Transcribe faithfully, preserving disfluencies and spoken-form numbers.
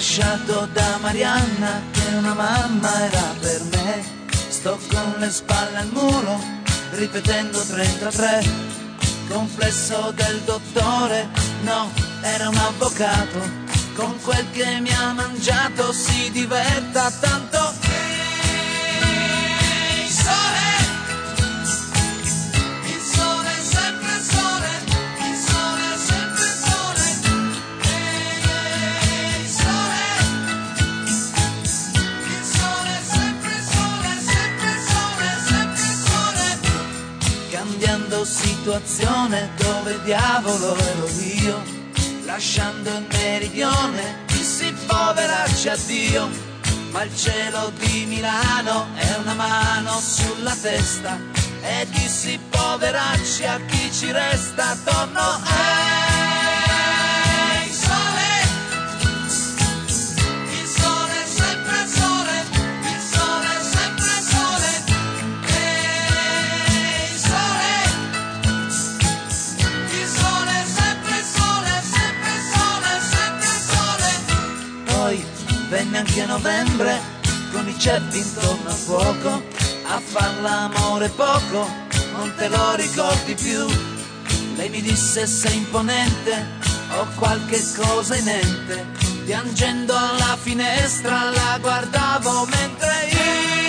lasciato da Marianna che una mamma era per me. Sto con le spalle al muro ripetendo trentatré. Complesso del dottore, no, era un avvocato. Con quel che mi ha mangiato si diverta tanto. Ehi, sole, il sole è sempre sole, il sole è sempre sole. Ehi, sole, il sole è sempre sole, sempre sole, sempre sole. Cambiando situazione, dove diavolo ero io? Lasciando il meridione, dissi poveracci addio, ma il cielo di Milano è una mano sulla testa, e dissi poveracci a chi ci resta, torno. Ehi, sole, il sole è sempre sole, il sole è sempre sole. Ehi, sole, il sole è sempre sole, sempre sole, sempre sole. Poi venne anche novembre, con i ceppi intorno al fuoco, a far l'amore poco, non te lo ricordi più. Lei mi disse sei imponente, ho qualche cosa in mente, piangendo alla finestra la guardavo mentre io